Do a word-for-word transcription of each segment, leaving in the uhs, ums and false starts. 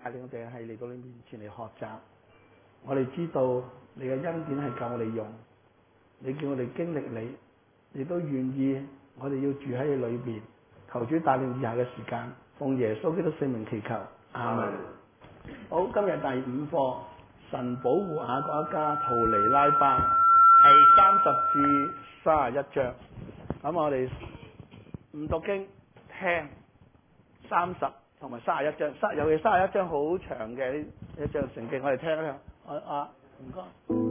領我哋係嚟到你面前嚟學習。我哋知道你嘅恩典係夠我哋用，你叫我哋經歷你，亦都願意我哋要住喺你裏邊。求主帶領以下嘅時間，奉耶穌基督聖名祈求，阿門。好，今日第五課，神保護雅各一家逃離拉班，係三十至三十一章。咁我哋唔讀經，聽三十同埋三十一章，三尤其三十一章好長嘅呢一章聖經，我哋聽一聽。啊啊，唔該。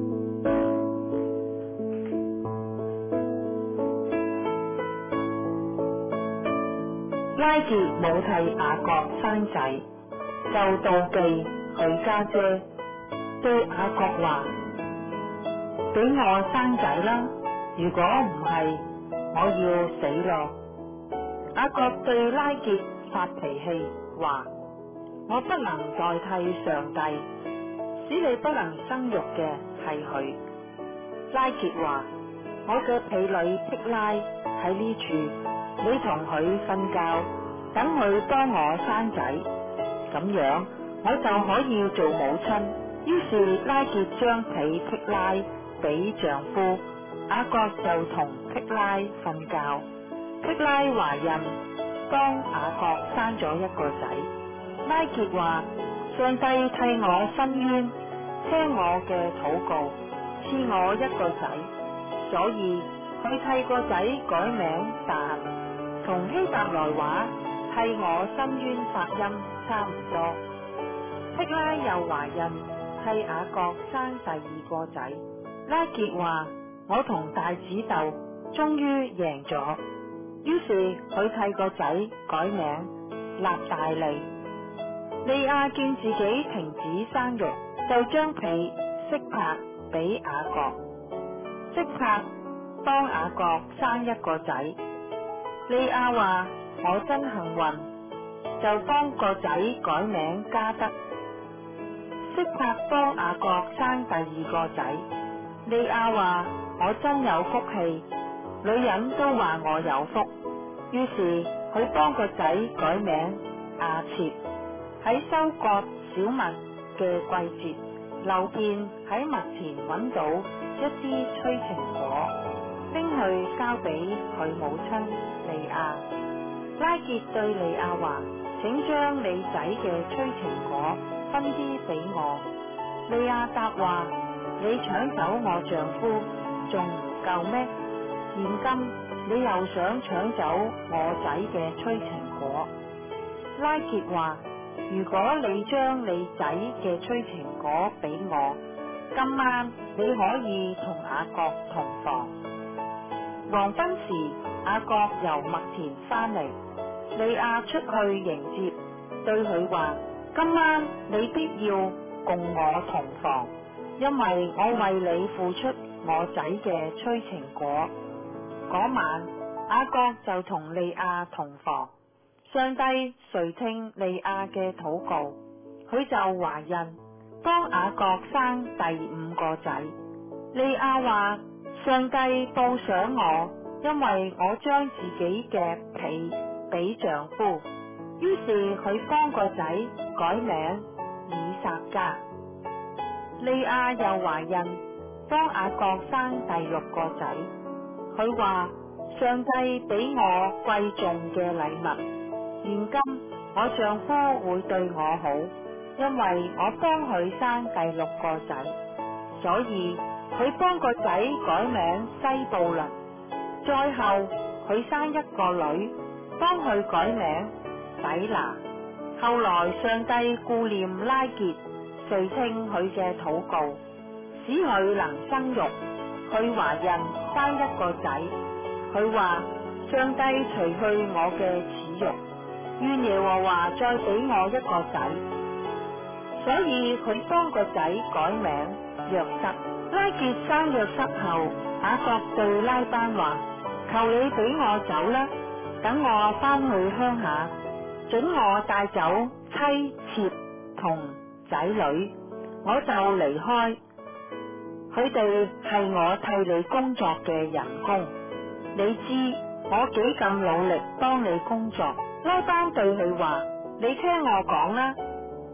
拉結冇替雅各生仔，就妒忌佢家姐，對雅各話：俾我生仔啦！如果唔係，我要死咯。雅各對拉結發脾氣，話：我不能代替上帝，使你不能生育嘅係佢。拉結話：我嘅婢女辟拉喺呢處，你同佢瞓覺，等佢幫我生仔，咁樣我就可以做母親。於是拉結將婢辟拉俾丈夫，雅各就同辟拉瞓覺。辟拉懷孕，幫雅各生咗一個仔。拉結話：上帝替我伸冤，聽我嘅禱告，賜我一個仔，所以佢替個仔改名但，同希伯來話替我伸冤發音差唔多。辟拉又懷孕，替雅各生第二個仔。拉結話：我同大子鬥，終於贏咗。於是佢替個仔改名納大利。利亞見自己停止生育，就將婢悉帕俾雅各。悉帕幫雅各生一個仔。利亞話：我真幸運，就幫個仔改名加得。悉帕幫雅各生第二個仔。利亞話：我真有福氣，女人都話我有福。於是佢幫個仔改名亞設。喺收割小麥嘅季節，流便喺麥田揾到一啲催情果，拎去交俾佢母親利亞。拉結對利亞話：請將你仔嘅催情果分啲俾我。利亞答話：你搶走我丈夫，仲唔夠咩？現今你又想搶走我仔嘅催情果。拉結話：如果你將你仔嘅催情果俾我，今晚你可以同雅各同房。黃昏時，雅各由麥田翻嚟，利亞出去迎接，對佢話：今晚你必要共我同房，因為我為你付出我仔嘅催情果。嗰晚，雅各就同利亞同房。上帝垂聽利亞嘅禱告，佢就懷孕，幫雅各生第五個仔。利亞話：上帝報賞我，因為我將自己嘅婢俾丈夫。於是佢幫個仔改名以撒加。利亞又懷孕，幫雅各生第六個仔。佢話：上帝俾我貴重嘅禮物。現今我丈夫會對我好，因為我幫佢生第六個仔，所以佢幫個仔改名西布倫。再後佢生一個女，幫佢改名底拿。後來上帝顧念拉結，垂聽佢嘅禱告，使佢能生育。佢懷孕生一個仔，佢話：上帝除去我嘅恥辱，願耶和華再俾我一個仔。所以佢幫個仔改名約瑟。拉結生約瑟後，雅各對拉班話：求你俾我走啦，等我翻去鄉下，准我帶走妻妾同仔女，我就離開。佢哋係我替你工作嘅人工，你知我幾咁努力幫你工作。拉班對佢話：你聽我講啦，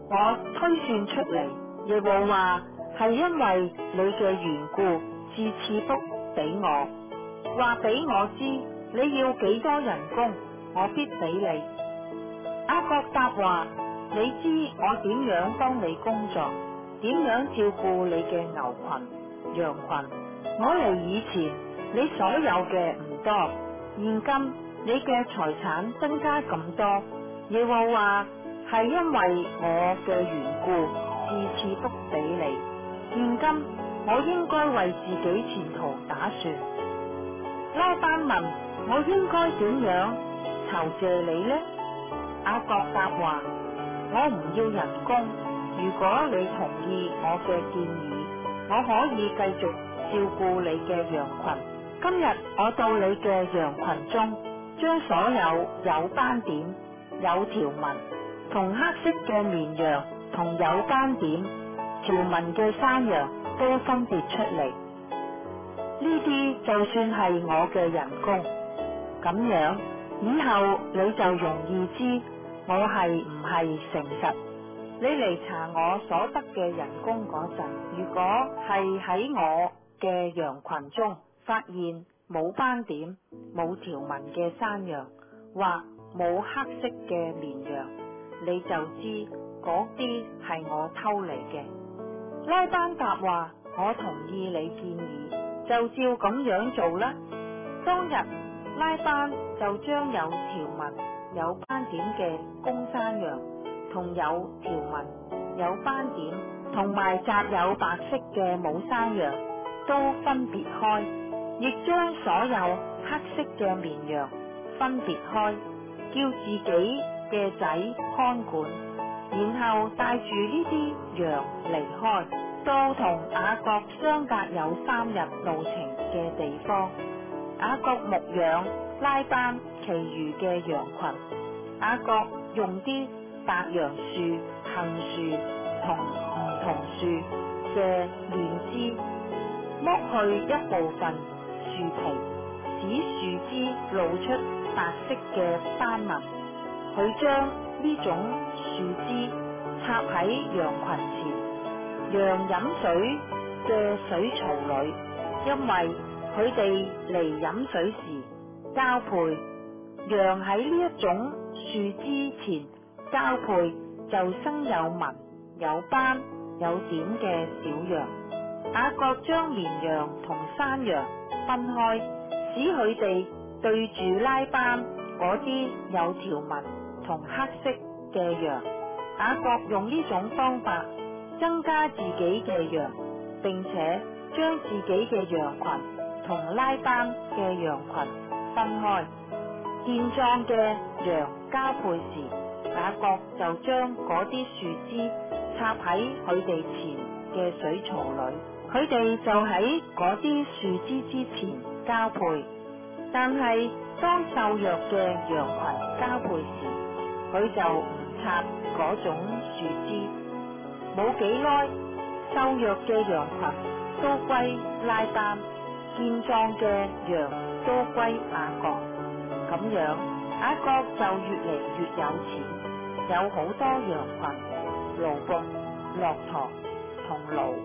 我推算出嚟，耶和華係因為你嘅緣故，賜賜福俾我，話俾我知你要幾多人工，我必俾你。雅各答話：你知我點樣幫你工作，點樣照顧你嘅牛群、羊群。我嚟以前，你所有嘅唔多，現今你嘅財產增加咁多，耶和華係因為我嘅緣故，賜賜福俾你。現今我應該為自己前途打算。拉班問：我應該點樣酬謝你呢？雅各答話：我唔要人工，如果你同意我嘅建議，我可以繼續照顧你嘅羊群。今日我到你嘅羊群中，將所有有斑點、有條紋同黑色嘅綿羊同有斑點、條紋嘅山羊都分別出嚟。呢啲就算係我嘅人工，咁樣以後你就容易知我係唔係誠實。你嚟查我所得嘅人工嗰陣，如果係喺我嘅羊群中發現冇斑點、冇條紋嘅山羊，或冇黑色嘅綿羊，你就知嗰啲係我偷嚟嘅。拉班答話：我同意你建議，就照咁樣做啦。當日拉班就將有條紋、有斑點嘅公山羊同有條紋、有斑點同埋雜有白色嘅母山羊都分別開，亦將所有黑色嘅綿羊分別開，叫自己嘅仔看管，然後帶住呢啲羊離開，到同雅各相隔有三日路程嘅地方。雅各牧養拉班其餘嘅羊群。雅各用啲白楊樹、杏樹同梧桐樹嘅嫩枝剝去一部分樹皮，使樹枝露出白色嘅斑紋。佢將呢種樹枝插喺羊群前，羊飲水嘅水槽裏，因為佢哋嚟飲水時交配。羊喺呢一種樹枝前交配，就生有紋、有斑、有點嘅小羊。雅各將綿羊同山羊分開，使佢哋對住拉班嗰啲有條紋同黑色嘅羊。雅各用呢種方法增加自己嘅羊，並且將自己嘅羊群同拉班嘅羊群分開。健壯嘅羊交配時，雅各就將嗰啲樹枝插喺佢哋前嘅水槽裏，佢哋就喺嗰啲樹枝之前交配。但係當瘦弱嘅羊群交配時，佢就唔插嗰種樹枝。冇幾耐，瘦弱嘅羊群都歸拉班，健壯嘅羊都歸雅各。咁樣，雅各就越嚟越有錢，有好多羊群、驢僕、駱駝同驢。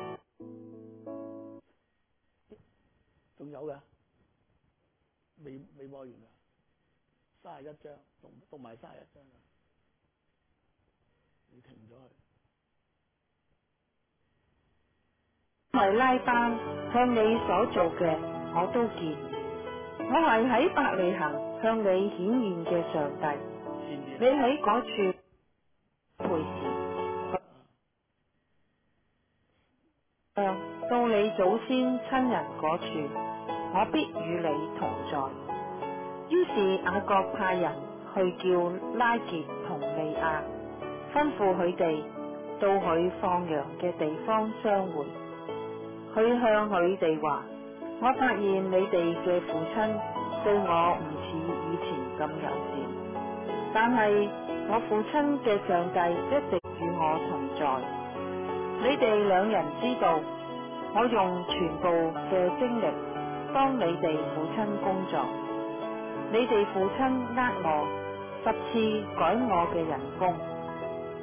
仲有嘅，未未播完啊，三十一章，讀讀埋三十一章啊，你停咗佢。 因為拉班向你所做嘅，我都見。我係喺伯利恆向你顯現嘅上帝。你喺嗰處陪時，到你祖先親人嗰處，我必與你同在。於是雅各派人去叫拉結同利亞，吩咐佢哋到佢放羊嘅地方相會。佢向佢哋話：我發現你哋嘅父親對我唔似以前咁友善，但係我父親嘅上帝一直與我同在。你哋兩人知道，我用全部嘅精力幫你哋父親工作。你哋父親呃我，十次改我嘅人工，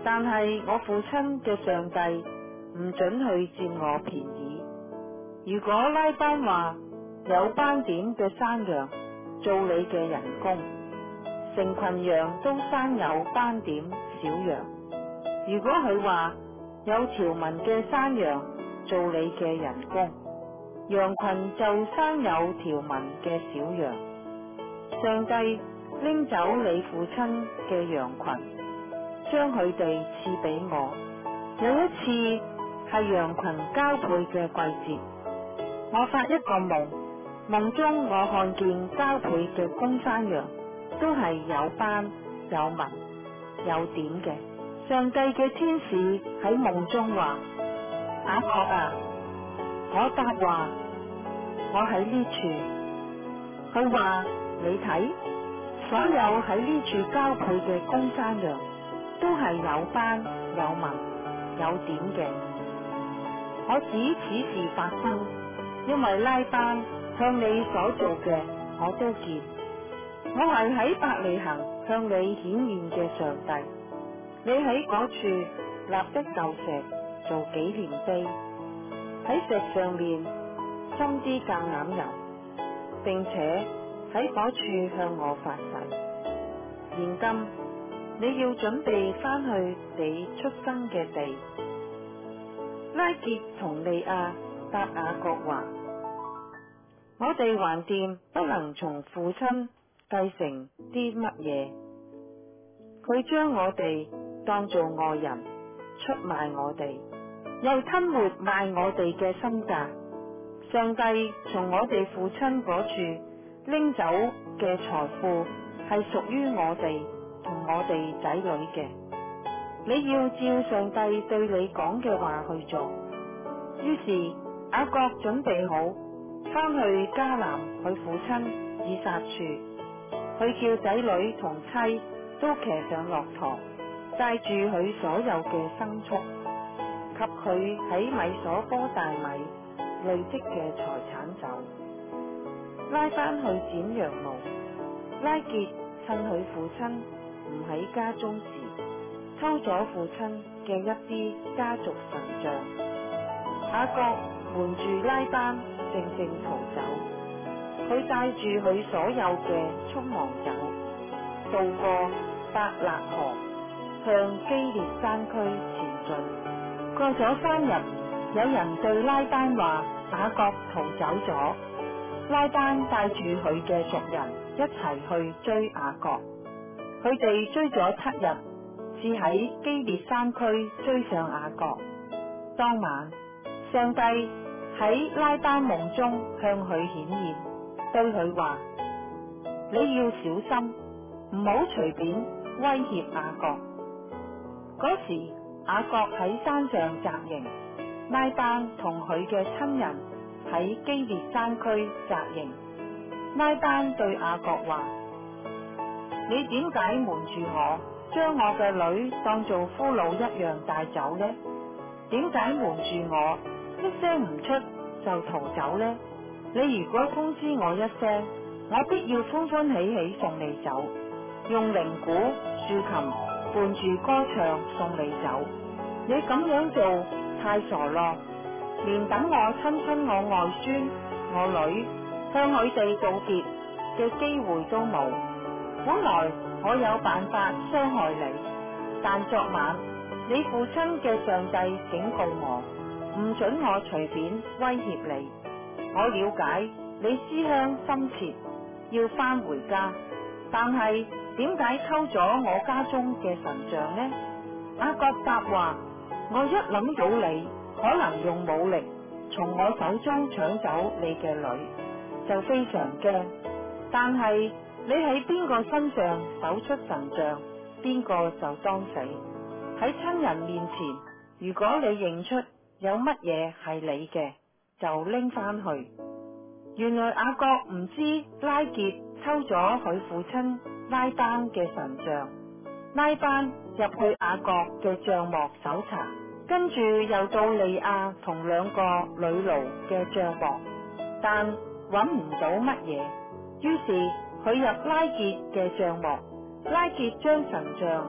但係我父親嘅上帝唔准去佔我便宜。如果拉班話有斑點嘅山羊做你嘅人工，成群羊都生有斑點小羊；如果佢話有條紋嘅山羊做你嘅人工，羊群就生有條紋嘅小羊。上帝拎走你父親嘅羊群，將佢哋賜俾我。有一次係羊群交配嘅季節，我發一個夢，夢中我看見交配嘅公山羊都係有斑、有紋、有點嘅。上帝嘅天使喺夢中話：雅各啊，我答話，我喺呢處。佢話：你睇，所有喺呢處交配嘅公山羊都係有斑、有紋、有點嘅。我指此事發生，因為拉班向你所做嘅我都見。我係喺伯利恆向你顯現嘅上帝。你喺嗰處立的舊石做紀念碑，喺石上面斟啲橄欖油，並且喺嗰處向我發誓。現今你要準備翻去你出生嘅地。拉結同利亞答雅各話：我哋橫掂不能從父親繼承啲乜嘢，佢將我哋當做外人出賣我哋，又吞沒賣我哋嘅身價。上帝從我哋父親嗰處拎走嘅財富係屬於我哋同我哋仔女嘅。你要照上帝對你講嘅話去做。於是雅各準備好翻去迦南佢父親以撒處，去叫仔女同妻都騎上駱駝，帶住佢所有嘅牲畜及佢喺米所波大米累積嘅財產走。拉翻去剪羊毛。拉結趁佢父親唔喺家中時，偷咗父親嘅一啲家族神像。雅各瞞住拉班靜靜逃走，佢帶住佢所有嘅匆忙走，渡過伯勒河，向基列山區前進。過咗三日，有人對拉班話雅各逃走咗。拉班帶住佢嘅族人一齊去追雅各，佢哋追咗七日，至喺基列山區追上雅各。當晚，上帝喺拉班夢中向佢顯現，對佢話：你要小心，唔好隨便威脅雅各。嗰時雅各喺山上紮營，拉班同佢嘅親人喺基列山區紮營。拉班對雅各話：你點解瞞住我，將我嘅女當做俘虜一樣帶走呢？點解瞞住我，一聲唔出就逃走呢？你如果通知我一聲，我必要歡歡喜喜送你走，用鈴鼓、豎琴伴住歌唱送你走。你咁樣做太傻咯，連等我親親我外孫、我女，向佢哋道別嘅機會都冇。本來我有辦法傷害你，但昨晚你父親嘅上帝警告我，唔准我隨便威脅你。我了解你思鄉深切，要返回家，但係點解偷咗我家中嘅神像呢？雅各答話：我一諗到你可能用武力從我手中搶走你嘅女，就非常驚。但係你喺邊個身上搜出神像，邊個就當死。喺親人面前，如果你認出有乜嘢係你嘅，就拎翻去。原來雅各唔知拉結偷咗佢父親拉班嘅神像。拉班入去雅各嘅帳幕搜查，跟住又到利亞同兩個女奴嘅帳幕，但揾唔到乜嘢。於是佢入拉結嘅帳幕，拉結將神像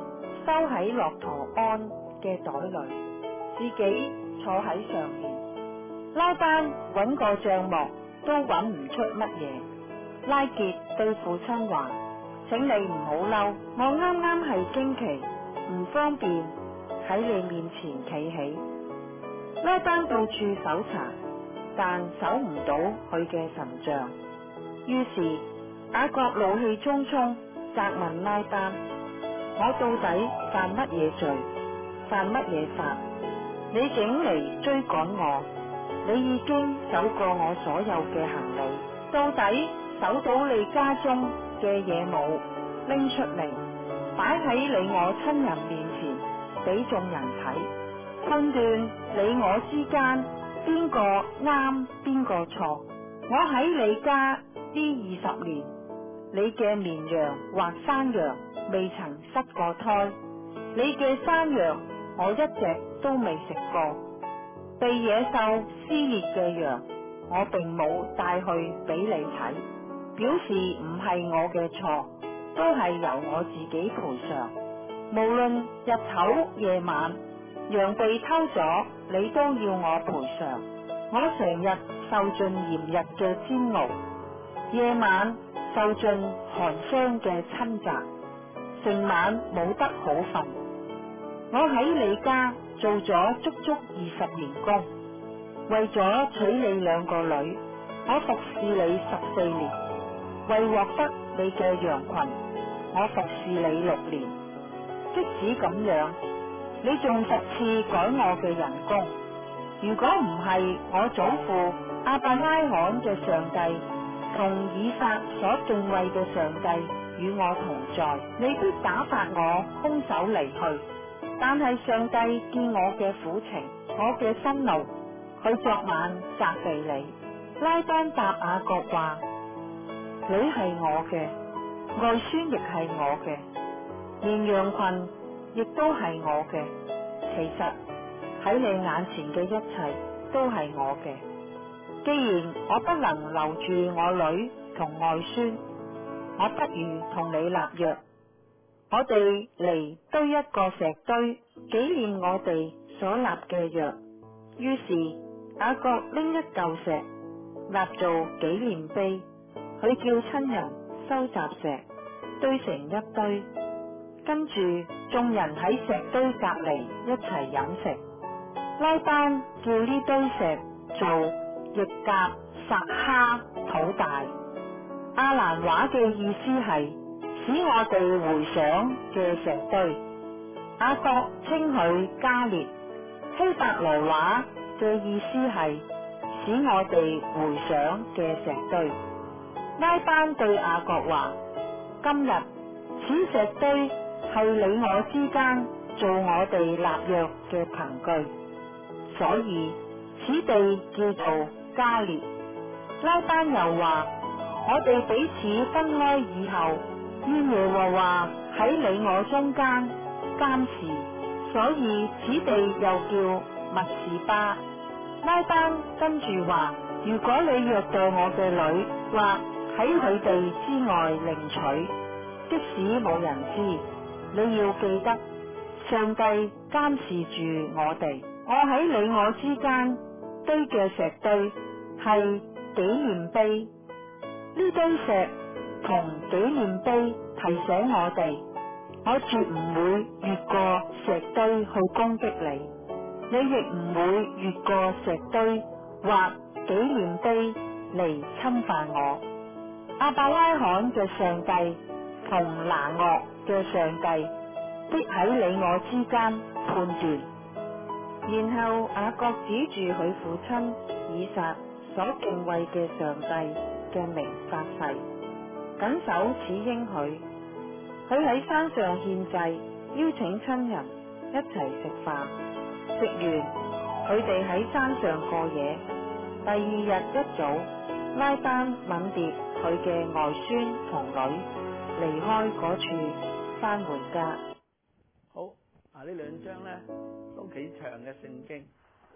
收喺駱駝鞍嘅袋裏，自己坐喺上面。拉班揾個帳幕都揾唔出乜嘢。拉結對父親話：請你唔好嬲，我啱啱係經期，唔方便喺你面前企起。拉班到處搜查，但搜唔到佢嘅神像。於是雅各怒氣沖沖責問拉班：我到底犯乜嘢罪，犯乜嘢法？你竟嚟追趕我？你已經搜過我所有嘅行李，到底搜到你家中嘅嘢冇？拎出嚟擺喺你我親人面前俾眾人睇，判斷你我之間邊個啱邊個錯。我喺你家呢二十年，你嘅綿羊或山羊未曾失過胎，你嘅山羊我一隻都未食過。被野獸撕裂嘅羊，我並冇帶去俾你睇，表示唔係我嘅錯，都係由我自己賠償。無論日頭夜晚，羊被偷咗，你都要我賠償。我成日受盡炎日嘅煎熬，夜晚受盡寒霜嘅侵襲，成晚冇得好瞓。我喺你家做咗足足二十年工，為咗娶你兩個女，我服侍你十四年；為獲得你嘅羊群，我服侍你六年。即使咁樣，你仲十次改我嘅人工。如果唔係我祖父亞伯拉罕嘅上帝同以撒所敬畏嘅上帝與我同在，你必打發我空手離去。但係上帝見我嘅苦情，我嘅辛勞，佢昨晚責備你。拉班答雅各話：女係我嘅，外孫亦係我嘅，綿羊群亦都係我嘅。其實喺你眼前嘅一切都係我嘅。既然我不能留住我女同外孫，我不如同你立約。我哋嚟堆一個石堆，紀念我哋所立嘅約。於是雅各拎一嚿石立做紀念碑，佢叫親人收集石堆成一堆，跟住眾人喺石堆隔籬一齊飲食。拉班叫呢堆石做易甲撒哈土大，亞蘭話嘅意思係使我哋回想嘅石堆。雅各稱佢加列，希伯來話嘅意思係使我哋回想嘅石堆。拉班對雅各話：今日此石堆係你我之間做我哋立約嘅憑據，所以此地叫做加列。拉班又話：我哋彼此分開以後，願耶和華喺你我中間監視，所以此地又叫密士巴。拉班跟住話：如果你虐待我嘅女，或喺佢哋之外另娶，即使冇人知，你要記得上帝監視住我哋。我喺你我之間堆嘅石堆係紀念碑，呢堆石同紀念碑提醒我哋，我絕唔會越過石堆去攻擊你，你亦唔會越過石堆或紀念碑嚟侵犯我。亞伯拉罕嘅上帝同拿俄嘅上帝必喺你我之間判斷。然後雅各指住佢父親以撒所敬畏嘅上帝嘅名發誓，謹守此應許。佢喺山上獻祭，邀請親人一齊食飯。食完，佢哋喺山上過夜。第二日一早，拉班吻別佢嘅外孫同女，離開嗰處返回家。 好，啊呢兩章咧都幾長嘅聖經。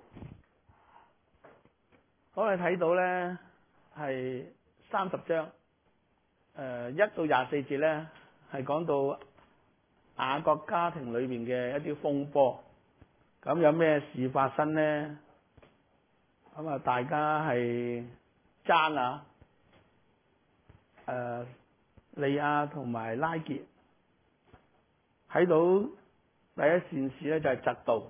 我哋睇到咧係三十章，誒一到廿四節咧係講到雅各家庭裏邊嘅一啲風波。咁有咩事發生呢？咁啊，大家係爭啊，誒、呃，利亞同埋拉結睇到第一件事咧，就係嫉妒，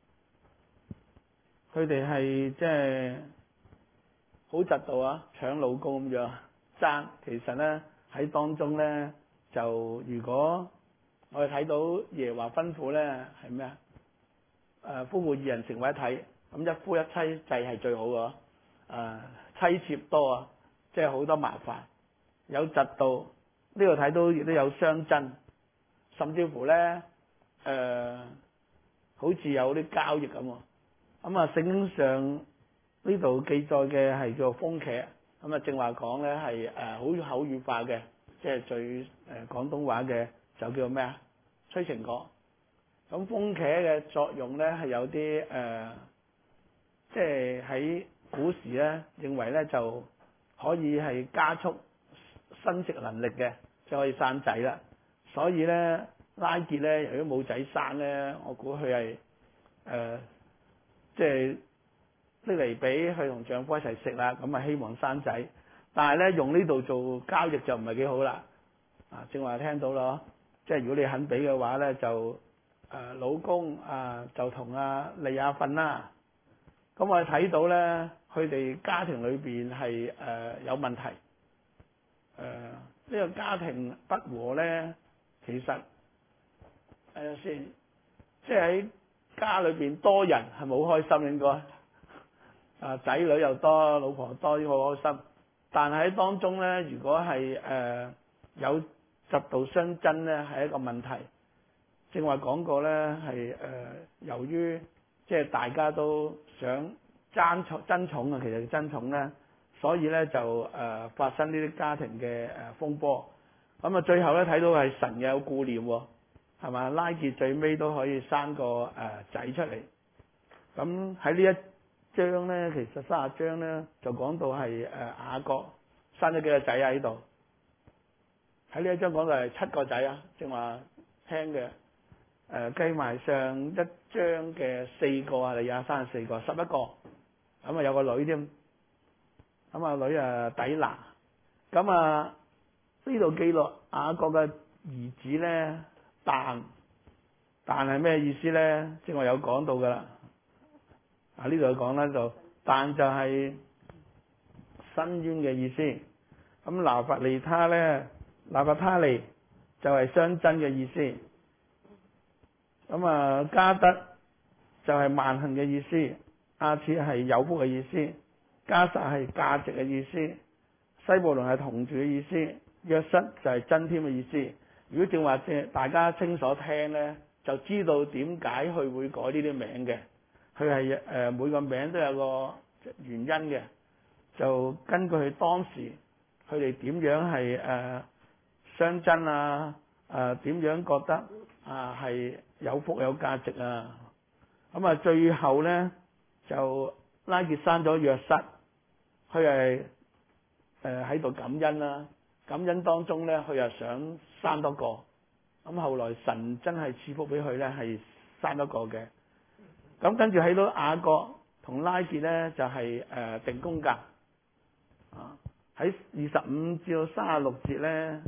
佢哋係即係好嫉妒啊，搶老公咁樣爭。其實咧喺當中咧，就如果我哋睇到耶和華吩咐咧係咩啊？誒，夫婦二人成為一體，咁一夫一妻制係最好嘅。誒，妻妾多啊，即係好多麻煩，有嫉妒，呢度睇到亦都有相爭，甚至乎咧誒、呃，好似有啲交易咁。咁啊，聖經上呢度記載嘅係叫風茄，咁啊正話講咧係誒好口語化嘅，即係最誒廣東話嘅就叫咩啊？催情果。咁風茄嘅作用咧係有啲誒、呃，即係喺古時咧認為咧就可以係加速生殖能力嘅，就可以生仔啦。所以咧拉結咧，如果冇仔生咧，我估佢係誒，即係拎嚟俾佢同丈夫一齊食啦，咁啊希望生仔。但係咧用呢度做交易就唔係幾好啦。啊，正話聽到咯，即係如果你肯俾嘅話咧就。誒、呃、老公啊，就同阿利亞瞓啦。咁我哋睇到咧，佢哋家庭裏邊係誒有問題。誒、呃、呢、這個家庭不和咧，其實誒先，即係喺家裏邊多人係冇開心應該。啊，仔女又多，老婆多，應該好開心。但係喺當中咧，如果係誒、呃、有嫉妒相爭咧，係一個問題。正話講過咧，係誒、呃、由於即係大家都想爭寵爭寵啊，其實爭寵咧，所以咧就誒、呃、發生呢啲家庭嘅誒風波。咁啊，最後咧睇到係神嘅有顧念喎，係嘛？拉結最尾都可以生個誒仔、呃、出嚟。咁喺呢一章咧，其實卅章咧就講到係誒、呃、雅各生咗幾個仔喺度。喺呢一章講到係七個仔啊，正話聽嘅。誒計埋上一章嘅四個啊，利亞生四個，十一個，咁啊有個女添，咁啊女啊底拿，咁啊呢度記錄雅各嘅兒子咧，但但係咩意思咧？即係我有講到噶啦，啊呢度有講咧就但就係伸冤嘅意思，咁拿弗利他咧，拿弗他利就係相爭嘅意思。咁啊，加德就係萬幸嘅意思，亞設係有福嘅意思，加撒係價值嘅意思，西布倫係同住嘅意思，約瑟就係增添嘅意思。如果正話即大家清楚聽咧，就知道點解佢會改呢啲名嘅。佢係誒每個名都有個原因嘅，就根據佢當時佢哋點樣係誒、呃、相爭啊，誒、呃、點樣覺得啊係。呃有福有價值啊！咁啊，最後咧就拉結生咗約瑟，佢係誒喺度感恩啦。感恩當中咧，佢又想生多個。咁後來神真係賜福俾佢咧，係生多個嘅。咁跟住喺到雅各同拉結咧，就係、是、誒、呃、定宮格啊。喺二十五至到三十六節咧。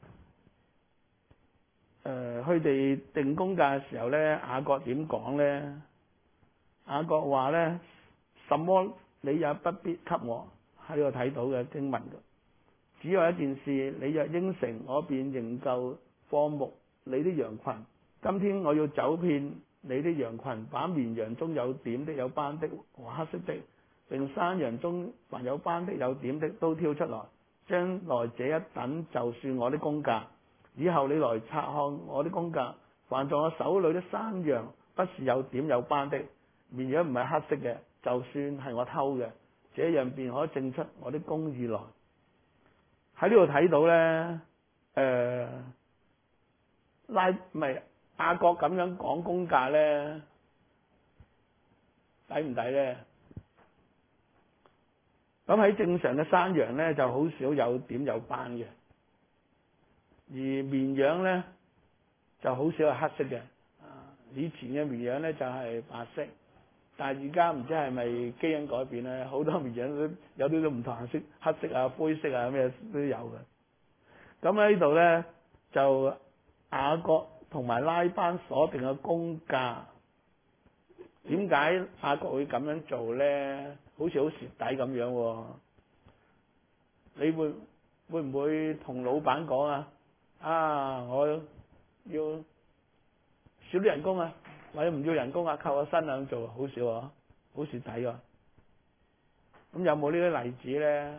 誒，佢哋、呃、定宮格嘅時候咧，雅各點講咧？雅各話咧，什麼你也不必給我，喺呢度睇到嘅經文。只有一件事，你若應承，我便仍舊放牧你的羊群。今天我要走遍你的羊群，把綿羊中有點的、有斑的和黑色的，並山羊中凡有斑的、有點的都挑出來，將來這一等就算我的宮格。以後你來察看我的宮格，凡在我手裏的山羊不是有點有斑的，綿羊唔係黑色嘅，就算係我偷嘅，這樣便可證出我的公義來。喺呢度睇到咧，誒、呃，拉唔係雅各咁樣講宮格咧，抵唔抵咧？咁喺正常嘅山羊咧，就好少有點有斑嘅。而綿羊咧， 就好少係黑色嘅。啊，以前嘅綿羊咧就係白色，但係而家唔知係咪基因改變咧，好多綿羊都有啲都唔同顏色，黑色啊、灰色啊咩都有嘅。咁喺呢度咧就雅各同埋拉班鎖定嘅公價，點解雅各會咁樣做咧？好似好蝕底咁樣喎。你會會唔會同老闆講啊？啊，我要少啲人工啊，或者唔要人工啊，扣我薪兩做，好少啊，好蝕底㗎。咁有冇呢啲例子咧？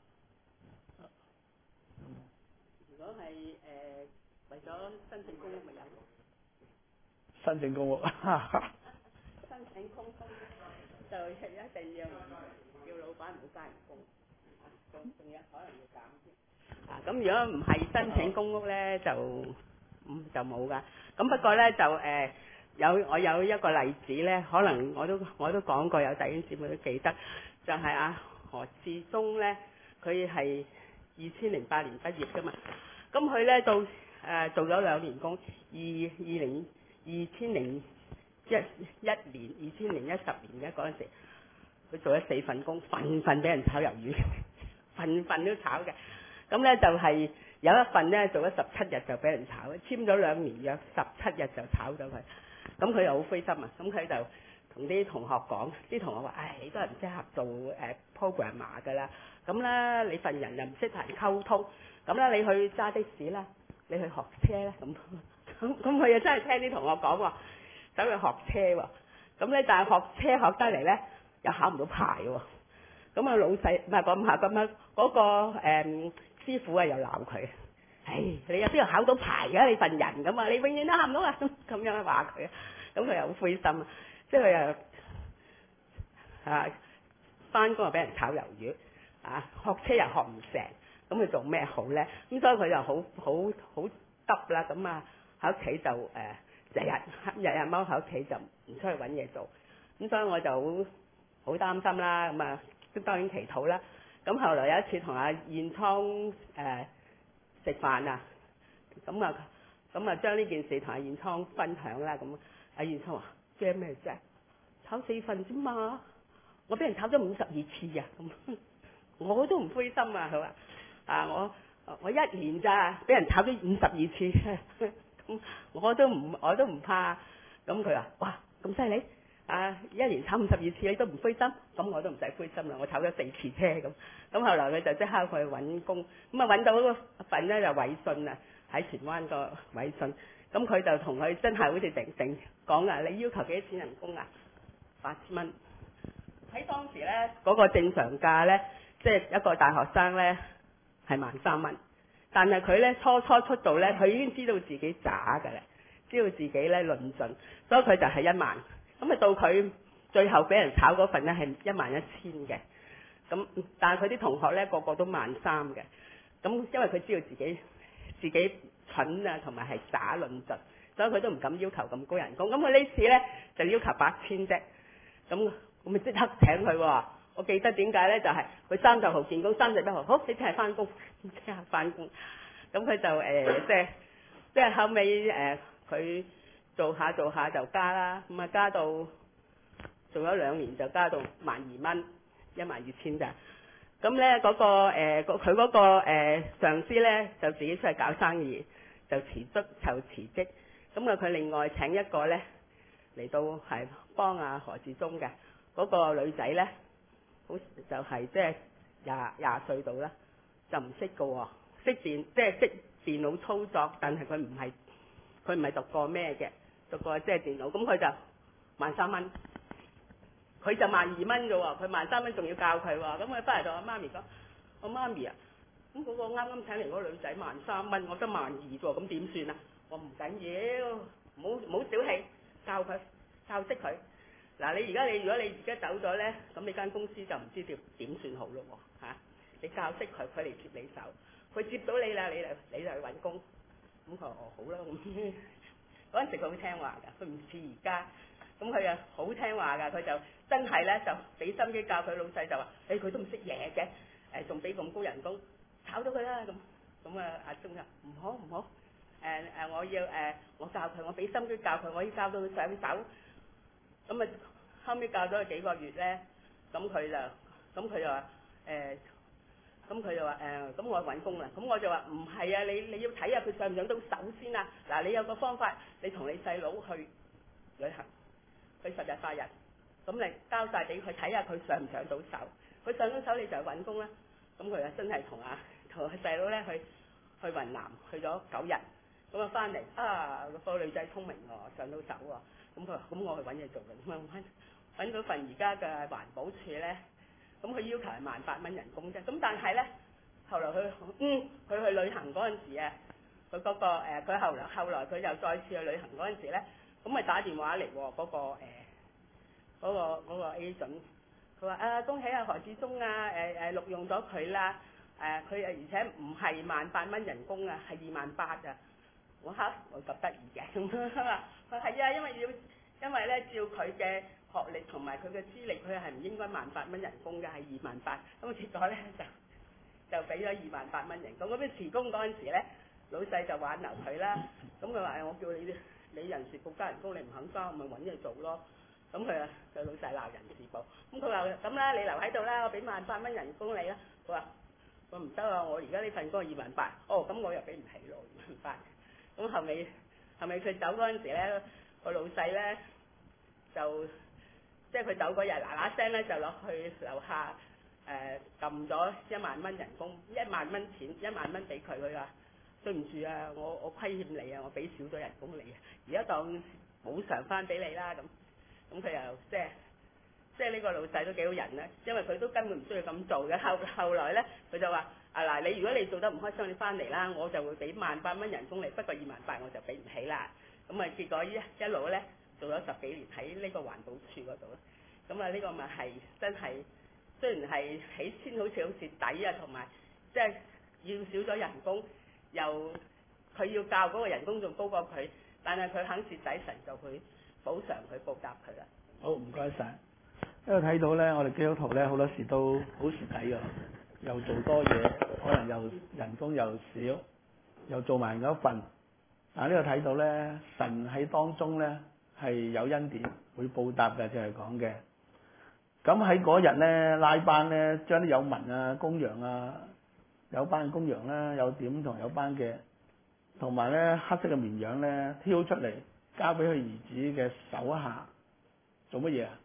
如果係誒、呃、為咗申請公屋咪有？ 申請公屋， 申請公屋就係一定要叫老闆唔好加人工，啊，仲仲有可能要減添。啊，咁如果唔係申請公屋咧，就嗯就冇噶。咁不過咧就誒、呃、有我有一個例子咧，可能我都我都講過，有弟兄姊妹都記得，就係、是、啊何志忠咧，佢係二千零八年畢業噶嘛。咁佢咧到誒、呃、做咗兩年工，二二零二千零一一年二千零一十年嘅嗰陣時，佢做咗四份工，份份俾人炒魷魚，份份都炒嘅。咁咧就係有一份咧做咗十七日就俾人炒，簽咗兩年約十七日就炒咗佢。咁佢又好灰心啊！咁佢就同啲同學講，啲同學話：唉，你都係唔適合做誒 programmer 㗎啦。咁咧你份人又唔識同人溝通，咁咧你去揸的士啦，你去學車啦。咁咁咁佢又真係聽啲同學講喎，走去學車喎。咁咧但係學車學得嚟咧又考唔到牌喎。咁啊老細唔係講下咁啊嗰個誒、嗯、師傅啊又鬧佢，唉，你有邊度考到牌嘅？你份人咁啊，你永遠都考唔到啊！咁樣話佢，咁佢又好灰心啊，即係佢又啊翻工又俾人炒魷魚，啊學車又學唔成，咁佢做咩好咧？咁所以佢就好好好急啦，咁啊喺屋企就誒日日日日踎喺屋企就唔出去揾嘢做，咁所以我就好好擔心啦，咁啊都當然祈禱啦。咁後來有一次同阿燕倉誒食飯啊，咁啊咁啊將呢件事同阿燕倉分享啦。咁阿燕倉話：驚咩啫？炒四份啫嘛，我俾人炒咗五十二次啊！咁我都唔灰心啊！佢話：啊我我一年咋，俾人炒咗五十二次，咁我都唔我都唔怕。咁佢話：哇咁犀利！啊！一年炒五十二次你都唔灰心，咁我都唔使灰心啦。我炒咗四次車咁，咁後來佢就即刻去揾工，咁啊揾到嗰個份咧就偉信啊，喺荃灣個偉信，咁佢就同佢真係好似定定講啊，你要求幾多錢人工啊？八千蚊。喺當時咧嗰個正常價咧，即係一個大學生咧係萬三蚊，但係佢咧初初出道咧，佢已經知道自己渣㗎啦，知道自己咧論盡，所以佢就係一萬。咁啊到佢最後俾人炒嗰份咧係一萬一千嘅，咁但係佢啲同學咧個個都萬三嘅，咁因為佢知道自己自己蠢啊同埋係渣論盡，所以佢都唔敢要求咁高人工。咁佢呢次咧就要求八千啫，咁我咪即刻請佢喎。我記得點解咧？就係佢三十號見工，三十一號好，你聽日翻工，即刻翻工。咁佢就誒、呃、即係即係後尾誒佢。呃做下做下就加啦，咁啊加到做咗兩年就加到萬二蚊，一萬二千咋。咁咧嗰個誒佢嗰個誒上司咧就自己出去搞生意，就辭職就辭職。咁啊佢另外請一個咧嚟到係幫阿何志忠嘅嗰個女仔咧，好就係即係廿廿歲度啦，就唔識㗎喎，識電即係識電腦操作，但係佢唔係佢唔係讀過咩嘅。讀過即係電腦，咁佢就萬三蚊，佢就萬二蚊啫喎，佢萬三蚊仲要教佢喎，咁佢翻嚟同我媽咪講：我媽咪啊，咁嗰個啱啱請嚟嗰個女仔萬三蚊，我得萬二啫喎，咁點算啊？我唔緊要，唔好唔好小氣，教佢教識佢。嗱你而家你如果你而家走咗咧，咁你間公司就唔知點點算好咯喎嚇！你教識佢，佢嚟接你手，佢接到你啦，你嚟你就去揾工。咁佢話哦好啦咁。嗰陣時佢好聽話㗎，佢唔似而家，咁佢又好聽話㗎，佢就真係咧就俾心機教佢老細就話，誒佢都唔識嘢嘅，誒仲俾咁高人工，炒咗佢啦咁，咁啊阿忠就唔好唔好， 誒我要誒、呃、我教佢，我俾心機教佢，我要教到佢上手。咁啊後尾教咗佢幾個月咧，咁佢就咁佢就話誒，咁佢就話誒，咁我揾工啦。咁我就話唔係啊，你你要睇下佢上唔上到手先啊。嗱，你有個方法，你同你細佬去旅行，去十日八日，咁你交晒俾佢睇下佢上唔上到手。佢上到手你就去揾工啦。咁佢啊真係同啊同佢細佬咧去去雲南去咗九日，咁啊翻嚟啊個女仔聰明喎，上到手喎。咁佢話咁我去揾嘢做嘅，咁啊揾揾到份而家嘅環保署咧，咁佢要求係萬八蚊人工啫。咁但係咧，後來佢嗯佢去旅行嗰陣時啊，佢嗰、嗰個誒佢、呃、後來後來佢又再次去旅行嗰陣時咧，咁咪打電話嚟喎嗰個誒嗰、呃嗰個嗰個 agent， 佢話啊恭喜啊何志忠啊誒誒錄用咗佢啦，誒佢誒而且唔係萬八蚊人工啊，係二萬八啊！我嚇我咁得意嘅咁啊！佢係啊，因為要因為咧照佢嘅學歷同埋佢嘅資歷，佢係唔應該萬八蚊人工嘅，係二萬八。咁結果咧就就俾咗二萬八蚊人工。咁樣辭工嗰陣時咧，老細就挽留佢啦。咁佢話：我叫你你人事部加人工，你唔肯加，我咪揾嘢做咯。咁佢啊，佢老細鬧人事部。咁佢話：咁啦，你留喺度啦，我俾萬八蚊人工你啦。佢話：我唔得啊，我而家呢份工係二萬八。哦，咁我又俾唔起咯，二萬八。咁後尾後尾佢走嗰陣時咧，個老細咧就即係佢走嗰日嗱嗱聲咧就落去樓下誒撳咗一萬蚊人工，一萬蚊錢一萬蚊俾佢。佢話對唔住啊，我我虧欠你啊，我俾少咗人工你啊，而家當補償翻俾你啦咁。咁佢又即係即係呢個老細都幾好人咧，因為佢都根本唔需要咁做嘅。後後來咧佢就話。啊嗱，你如果你做得唔開心，你翻嚟啦，我就會俾萬八蚊人工你，不過二萬八我就俾唔起啦。咁啊，結果一一路咧做咗十幾年喺呢個環保署嗰度咧，咁啊呢個咪係真係雖然係起先好似好蝕底啊，同埋即係要少咗人工，又佢要教嗰個人工仲高過佢，但係佢肯蝕底，神就會補償佢報答佢啦。 好，唔該晒。因為睇到咧，我哋基督徒咧好多時都好蝕底㗎。又做多嘢，可能又人工又少，又做埋嗰一份。嗱呢個睇到咧，神喺當中咧係有恩典，會報答嘅，就係講嘅。咁喺嗰日咧，拉班咧將啲有紋啊、公羊啊、有班公羊啦、有點同有班嘅，同埋咧黑色嘅綿羊咧挑出嚟，交俾佢兒子嘅手下，做乜嘢啊？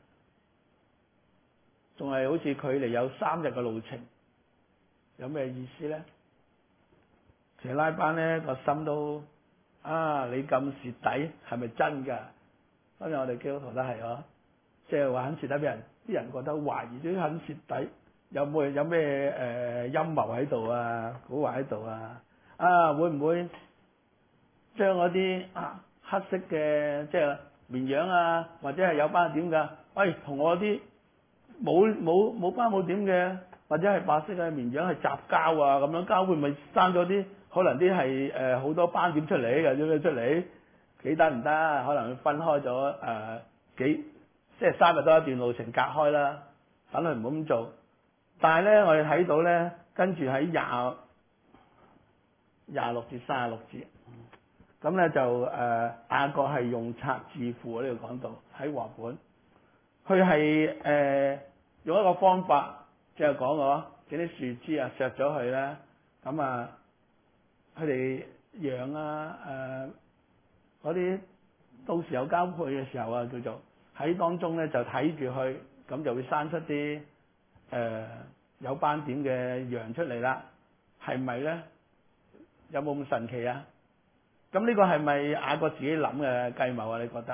仲係好似距離有三日嘅路程。有咩意思咧？其實拉班咧個心都啊，你咁蝕底係咪真㗎？當然我哋基督徒都係咯，即係話肯蝕底俾人，啲人覺得懷疑啲肯蝕底，有冇有咩誒陰謀喺度啊？蠱惑喺度啊？啊會唔會將嗰啲啊黑色嘅即係綿羊啊，或者係有斑點㗎？喂，同我啲冇冇冇斑冇點嘅？或者係白色嘅綿羊係雜交啊，咁樣交會唔會生咗啲可能啲係誒好多斑點出嚟嘅，咁樣出嚟幾得唔得？可能分開咗誒、呃、幾即係三日多一段路程隔開啦，等佢唔好咁做。但係咧，我哋睇到咧，跟住喺廿廿六至三十六節，咁咧就誒、呃、雅各係用拆字符呢度講到喺和本，佢係誒用一個方法。即係講我嗰啲樹枝啊，削咗佢啦，咁啊，佢哋羊啊，誒嗰啲到時有交配嘅時候啊，叫做喺當中咧就睇住佢，咁就會生出啲誒、呃、有斑點嘅羊出嚟啦。係咪咧？有冇咁神奇啊？咁呢個係咪雅各自己諗嘅計謀啊？你覺得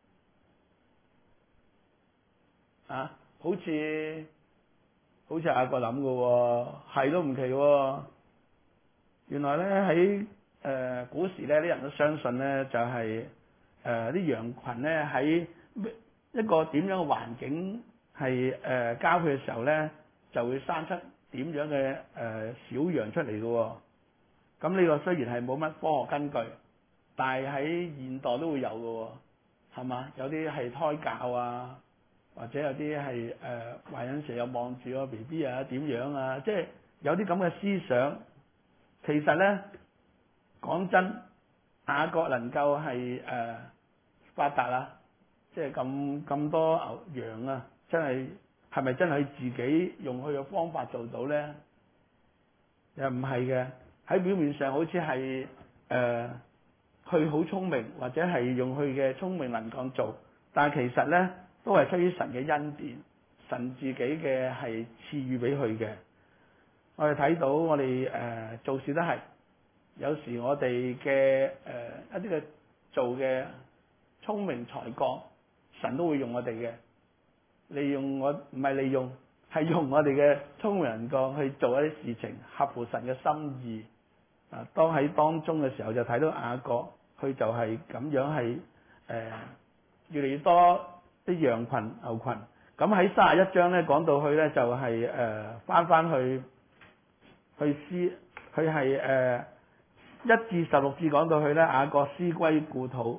啊？好似〜好似雅各諗嘅喎，係都唔奇喎。原來咧喺誒古時咧，啲人都相信咧，就係誒啲羊群咧喺一個點樣嘅環境係誒、呃、交配嘅時候咧，就會生出點樣嘅誒、呃、小羊出嚟嘅喎。咁呢個雖然係冇乜科學根據，但係喺現代都會有嘅喎，係嘛？有啲係胎教啊。或者有啲係誒懷孕時又望住個 B B 啊點樣啊，即係有啲咁嘅思想。其實咧講真， 雅各能夠係誒發達啊，即係咁咁多牛羊啊，真係係咪真係佢自己用佢嘅方法做到咧？又唔係嘅，喺表面上好似係誒佢好聰明，或者係用佢嘅聰明能夠做，但係其實咧都係出於神嘅恩典，神自己嘅係賜予俾佢嘅。我哋睇到我哋誒、呃、做事都係。有時我哋嘅誒一啲嘅做嘅聰明才幹，神都會用我哋嘅，利用我唔係利用，係用我哋嘅聰明能幹去做一啲事情，合乎神嘅心意。啊，當喺當中嘅時候就睇到雅各，佢就係咁樣係誒、呃、越嚟越多啲羊群牛群。咁喺三十一章咧講到去咧就係誒翻翻去去思，佢係誒。一至十六節講到去咧，雅各思歸故土。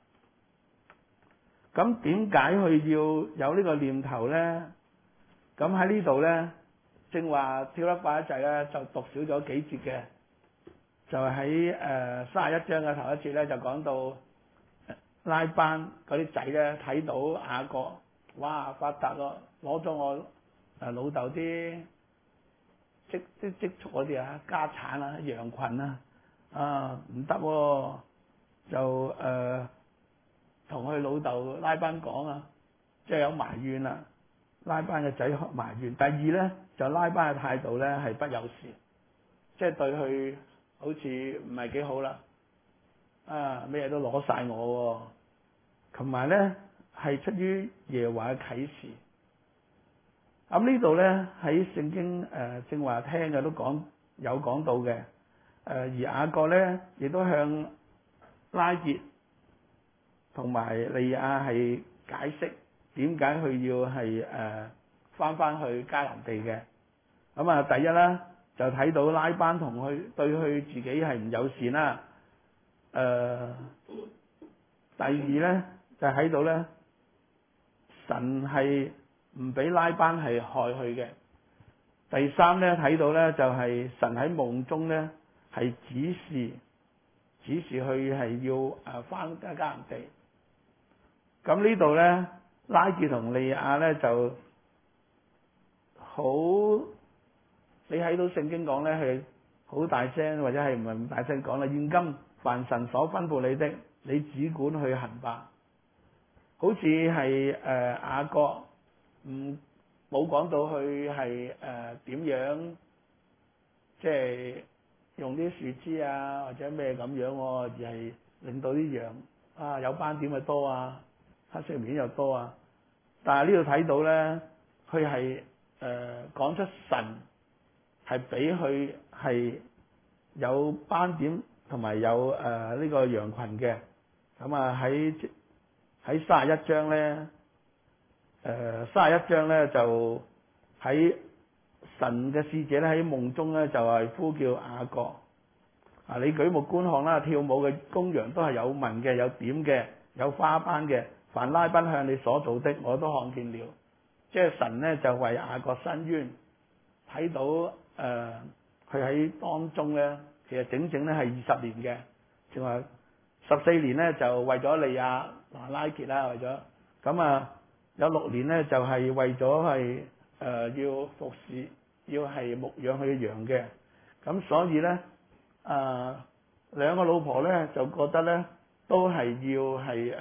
咁點解佢要有呢個念頭咧？咁喺呢度咧，正話跳得快一陣咧，就讀少咗幾節嘅。就喺誒三十一章嘅頭一節咧，就講到拉班嗰啲仔咧睇到雅各，哇發達咯，攞咗我誒老豆啲積啲積蓄嗰啲啊，家產啊，羊群啊。啊唔得喎，就誒同佢老豆拉班講啊，即係有埋怨啦。拉班嘅仔埋怨。第二咧就拉班嘅態度咧係不友善，即係對佢好似唔係幾好啦。啊咩都攞晒我喎，同埋咧係出於耶和華嘅啟示。咁呢度咧喺聖經誒、呃、正話聽嘅都講有講到嘅。誒而雅各咧，亦都向拉結同埋利亞係解釋點解佢要係誒翻翻去迦南地嘅。咁啊，第一啦，就睇到拉班同佢對佢自己係唔友善啦。誒、呃，第二咧就喺度咧，神係唔俾拉班係害佢嘅。第三咧睇到咧就係、是、神喺夢中咧。係指示指示佢係要誒翻迦南地。咁呢度咧，拉結同利亞咧就好，你睇到聖經講咧係好大聲，或者係唔係咁大聲講啦。現今凡神所吩咐你的，你只管去行吧。好似係誒雅各唔冇講到佢係誒點樣，即係。用啲樹枝啊，或者咩咁樣喎，而係令到啲羊啊有斑點嘅多啊，黑色面又多啊。但係呢度睇到咧，佢係誒講出神係俾佢係有斑點同埋有誒呢、呃這個羊群嘅。咁啊喺喺三十一章咧，誒三十一章咧就喺。神嘅使者咧喺夢中咧就係呼叫雅各啊！你舉目觀看啦，跳舞嘅公羊都係有紋嘅、有點嘅、有花斑嘅。凡拉賓向你所做的，我都看見了。即係神咧就為雅各伸冤，睇到誒佢喺當中咧，其實整整咧係二十年嘅，仲話十四年咧就為咗利亞拿拉結啦，為咗咁啊有六年咧就係、是、為咗係誒要服侍。要係牧養佢嘅羊嘅，咁所以咧，啊、呃、兩個老婆咧就覺得咧都係要係誒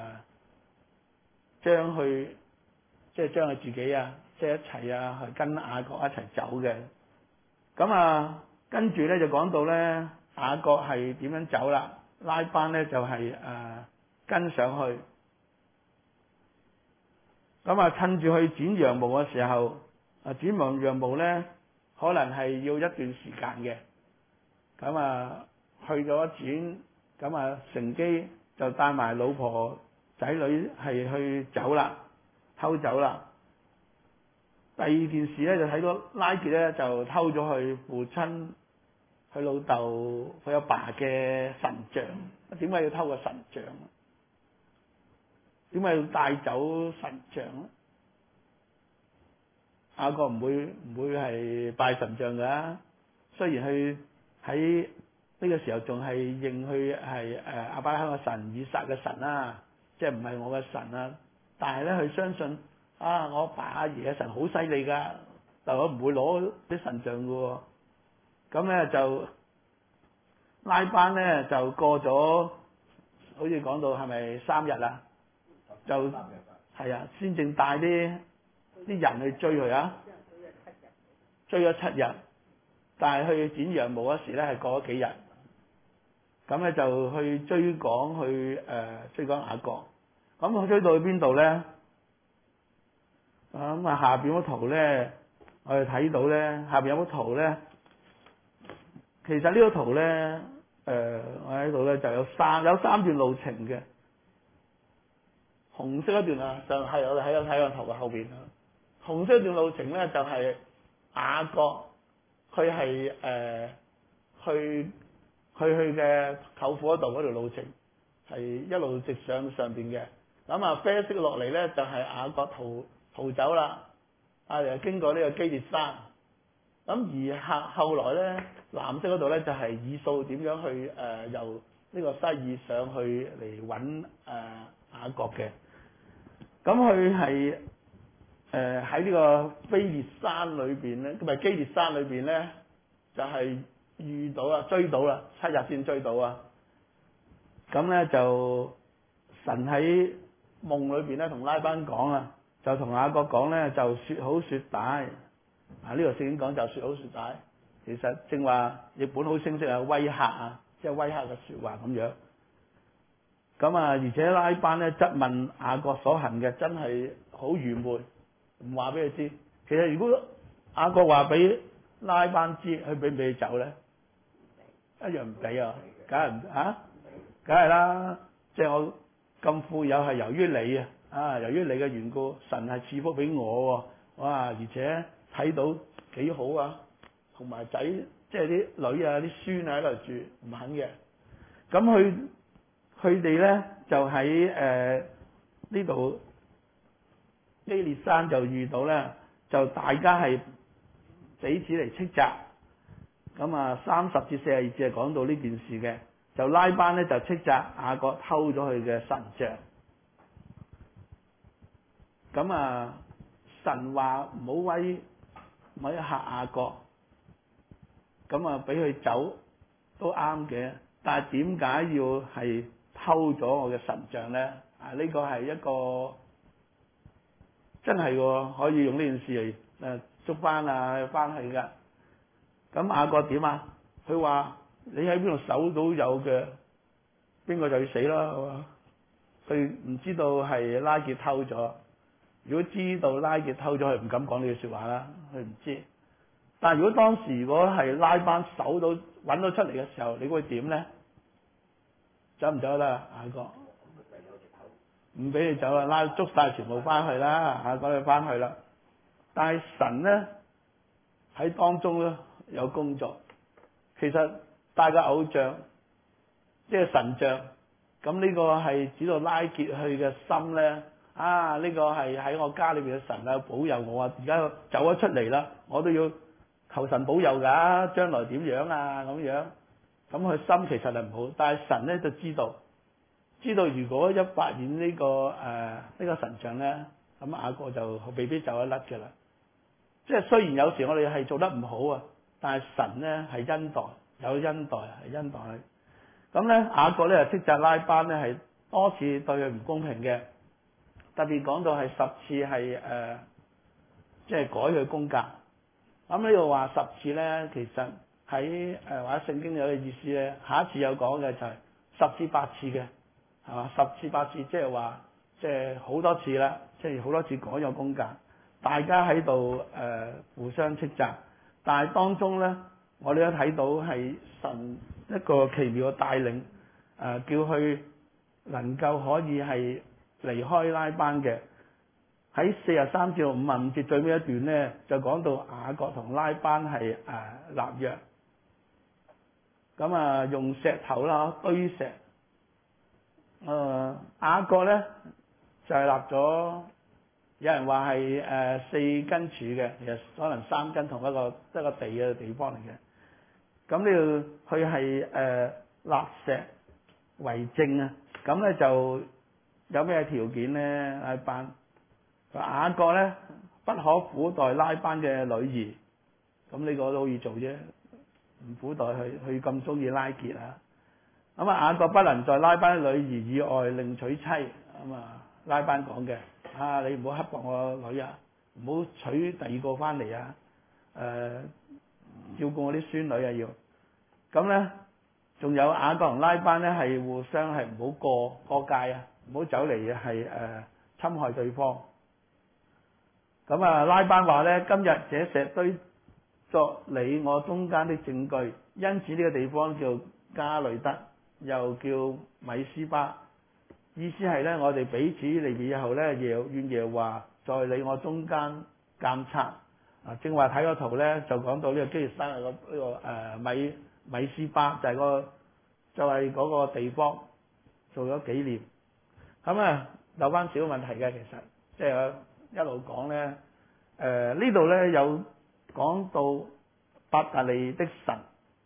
將佢即係將佢自己啊，即係一齊啊，去跟雅各一齊走嘅。咁啊，跟住咧就講到咧雅各係點樣走啦？拉班咧就係、是、誒、呃、跟上去，咁啊趁住去剪羊毛嘅時候。啊，剪完羊毛咧，可能係要一段時間嘅。咁啊，去咗剪，咁啊，乘機就帶埋老婆仔女係去走啦，偷走啦。第二件事咧，就睇到拉結咧就偷咗佢父親、佢老豆、佢阿爸嘅神像。點解要偷個神像？點解要帶走神像咧？雅各唔會唔會係拜神像㗎，雖然佢喺呢個時候仲係認佢係誒亞伯拉罕嘅神、以撒嘅神啦，即係唔係我嘅神啦。但係咧，佢相信啊，我爸阿爺嘅神好犀利㗎，但我唔會攞啲神像㗎喎。咁咧就拉班咧就過咗，好似講到係咪三日啦？就係啊，先正帶啲啲人去追佢啊，追咗七日，但係去剪羊毛嗰時咧係過咗幾日。咁咧就去追趕去誒、呃、追趕雅各，咁佢追到去邊度咧？啊咁啊下邊嗰圖咧，我哋睇到咧，下邊有幅圖咧。其實呢個圖咧，誒、呃、我喺度咧就有三有三段路程嘅。紅色一段啊，就係、是、我哋喺度睇個圖嘅後邊啊。紅色一段路程咧就係、是、雅各，佢係誒去。去去嘅舅父嗰度嗰條路程係一路直上上邊嘅，咁啊啡色落嚟咧就係、是、雅各逃逃走啦，啊又經過呢個基列山，咁而後後來咧藍色嗰度咧就係、是、以掃點樣去誒、呃、由呢個西珥上去嚟揾誒雅各嘅，咁佢係誒喺呢個非列山裏邊咧，咁咪基列山裏邊咧就係、是。遇到啦，追到啦，七日先追到啊！咁咧就神喺夢裏邊咧同拉班講啊，就同雅各講咧就説好説歹啊！呢度聖經講就説好説歹，其實正話譯本好清晰啊，威嚇啊，即係威嚇嘅説話咁樣。咁啊，而且拉班咧質問雅各所行嘅真係好愚昧，唔話俾佢知。其實如果雅各話俾拉班知，佢俾唔俾佢走咧？一樣唔俾啊，梗係唔嚇，梗係啦。即係我咁富有係由於你啊，啊由於你嘅緣故，神係賜福俾我喎，哇！而且睇到幾好啊，同埋仔即係啲女啊、啲孫啊喺度住，唔肯嘅。咁佢佢哋咧就喺誒呢度基列山就遇到咧，就大家係彼此嚟斥責。咁啊，三十至四十二節係講到呢件事嘅，就拉班咧就斥責雅各偷咗佢嘅神像。咁啊，神話唔好威，唔可以嚇雅各。咁啊，俾佢走都啱嘅，但係點解要係偷咗我嘅神像咧？啊，呢個係一個真係喎，可以用呢件事嚟誒捉翻啊翻去㗎。咁雅各點啊？佢話你喺邊度搜到有嘅，邊個就要死啦，係嘛？佢唔知道係拉結偷咗。如果知道拉結偷咗，佢唔敢講呢句説話啦。佢唔知。但係如果當時如果係拉班搜到揾到出嚟嘅時候，你會點咧？走唔走得啦？雅各唔俾你走啦，拉捉晒全部翻去啦，雅各你翻去啦。但係神咧喺當中咧。有工作，其實帶個偶像，即係神像，咁呢個係指到拉結佢嘅心咧。啊，呢個係喺我家裏邊嘅神啊，保佑我啊！而家走咗出嚟啦，我都要求神保佑㗎，將來點樣啊咁樣？咁佢心其實係唔好，但係神咧就知道，知道如果一發現呢個誒呢個神像咧，咁雅各就未必走得甩嘅啦。即係雖然有時我哋係做得唔好啊。但係神咧係恩待，有恩待係恩待佢。咁咧雅各咧就斥責拉班咧係多次對佢唔公平嘅，特別講到係十次係誒，即係改佢宮格。咁呢度話十次咧，其實喺誒或者聖經有嘅意思咧，下一次有講嘅就係十至八次嘅，係嘛？十至八次即係話即係好多次啦，即係好多次改咗宮格，大家喺度誒互相斥責。但係當中咧，我哋都睇到係神一個奇妙嘅帶領，誒、呃、叫佢能夠可以係離開拉班嘅。喺四十三至到五十五節最尾一段咧，就講到雅各同拉班係誒、呃、立約，咁啊用石頭啦堆石，誒、呃、雅各咧就係、是、立咗。有人話係誒四根柱嘅，其實可能三根同一個一個地嘅地方嚟嘅。 咁呢度佢係誒立石為證啊，咁咧就有咩條件咧？拉班雅各咧不可苦待拉班嘅女兒，咁呢個都好易做啫，唔苦待佢，佢咁中意拉結啊。咁啊雅各不能在拉班女兒以外另娶妻，咁啊拉班講嘅，啊你唔好刻薄我女啊，唔好娶第二個翻嚟啊，誒、呃、照顧我啲孫女啊要，咁咧仲有雅各同拉班咧係互相係唔好過過界啊，唔好走嚟係誒侵害對方。咁啊拉班話咧，今日這石堆作你我中間的證據，因此呢個地方叫加雷德，又叫米斯巴，意思係咧我哋彼此離別以後咧，耶願耶和華在你我中間監察。啊，正話睇個圖咧就講到呢個基列山嘅呢個誒米米斯巴就係、個就係、嗰個地方做咗紀念。咁啊有翻少少問題嘅，其實即係一路講咧，誒呢度咧有講到伯特利的神，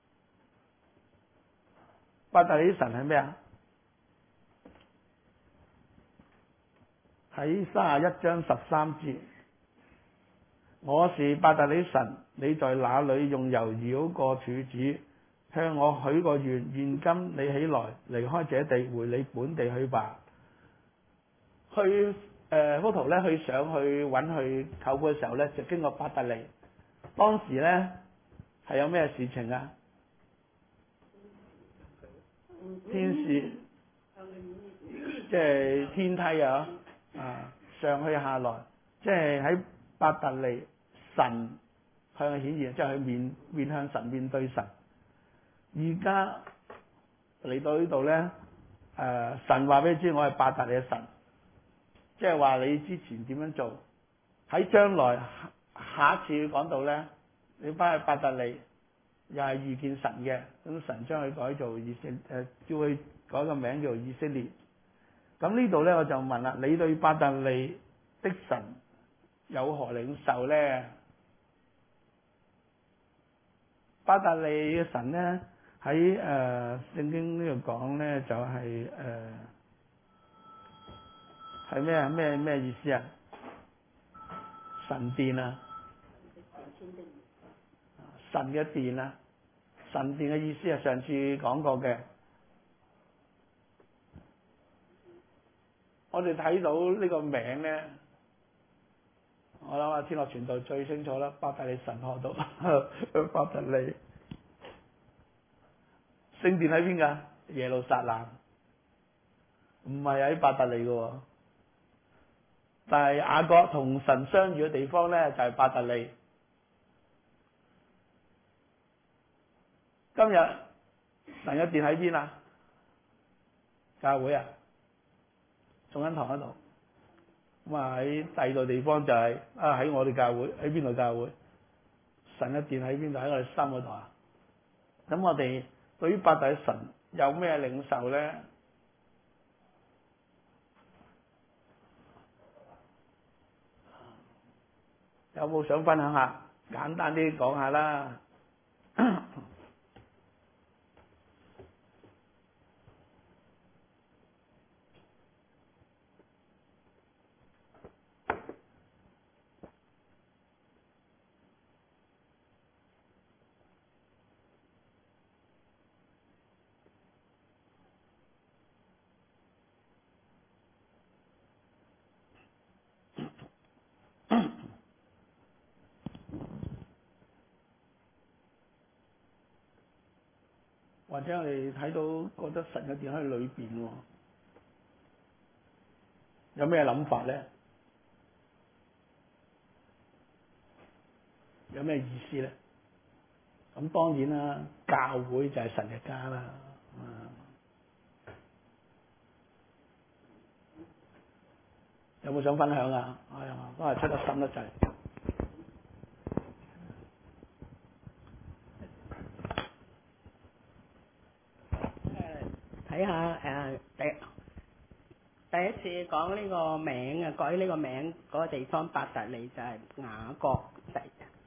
伯特利的神係咩啊？喺三十一章十三節，我是伯特利神，你在那裏用油繞過柱子，向我許個願，現今你起來離開這地，回你本地去吧。去誒幅圖咧，去上去揾佢舅父嘅時候咧，就經過伯特利。當時咧係有咩事情啊？天使即係天梯啊！啊，上去下來，即係喺伯特利，神向佢顯現，即係佢面面向神，面對神。而家嚟到呢度咧，誒、呃、神話俾你知，我係伯特利嘅神，即係話你之前點樣做，喺將來下一次講到咧，你翻去伯特利又係遇見神嘅，咁神將佢改做以色誒，叫佢改個名叫做以色列。咁呢度咧，我就問啦，你對伯特利的神有何領受咧？伯特利嘅神咧喺誒聖經呢度講咧，就係誒係咩啊？咩咩意思啊？神殿啊，神嘅殿啊，神殿嘅意思係上次講過嘅。我哋睇到呢個名咧，我諗阿天樂傳道最清楚啦。伯特利神學到伯特利聖殿喺邊㗎？耶路撒冷，唔係喺伯特利嘅。但係雅各同神相遇嘅地方咧，就係伯特利。今日神嘅殿喺邊啊？教會啊？眾恩堂嗰度，咁啊喺第二度地方就係、是、啊喺我哋教會，喺邊度教會？神嘅殿喺邊度？喺我哋心嗰度啊！咁我哋對於伯特利神有咩領受咧？有冇想分享下？簡單啲講下啦。或者我哋睇到覺得神嘅殿喺裏邊喎，有咩諗法咧？有咩意思咧？咁當然啦，教會就係神嘅家啦。嗯、有冇想分享啊？哎呀，都係出得心得滯。 睇下誒第第一次講呢個名啊，改呢個名嗰個地方伯特利就係雅各第